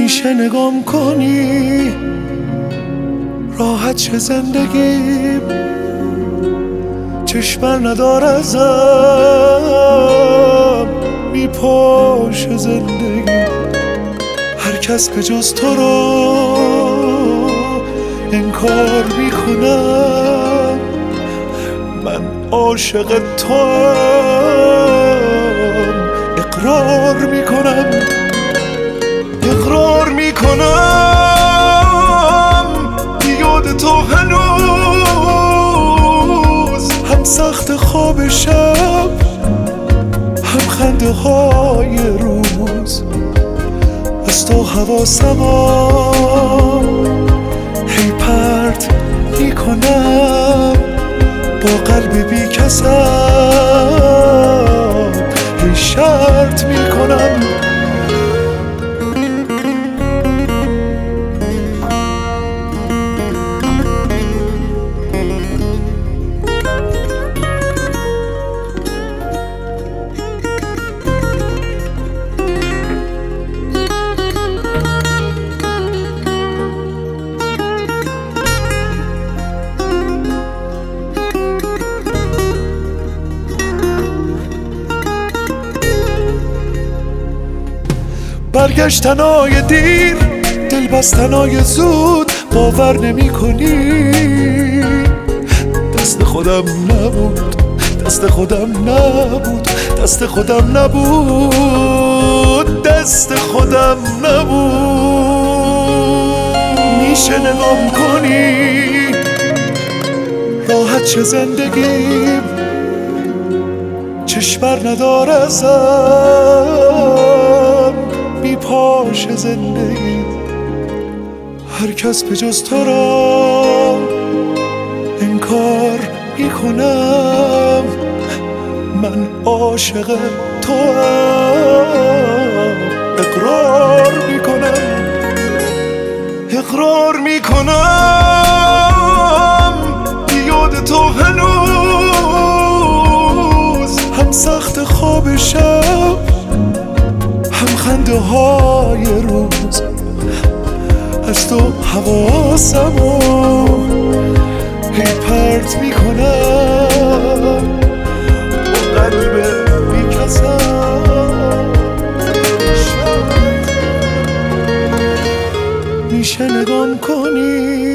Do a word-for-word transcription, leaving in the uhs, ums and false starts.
میشه نگام کنی راحت چه زندگیم، چشمر ندار ازم میپاشه زندگی. هر کس به جز تو رو انکار میکنم، من عاشق توام اقرار میکنم، اقرار میکنم یاد تو هنوز هم سخت خواب شب هم خنده های روز. از تو حواسمو هی پرت میکنم، با قلب بی کسم هی شرط میکنم. برگشتنای دیر، دل بستنای زود، باور نمی کنی دست خودم نبود، دست خودم نبود، دست خودم نبود، دست خودم نبود. میشه نگام کنی راحت چه زندگیم، چشمر ندار ازم میپاشه زندگی. هر کس به جز تو را انکار میکنم، من عاشق توام اقرار میکنم، اقرار میکنم یاد تو هنوز هم سخت خواب شب هم خنده های روز. از تو حواسمو هی پرت میکنم، با قلب بی کسم میشه نگام کنی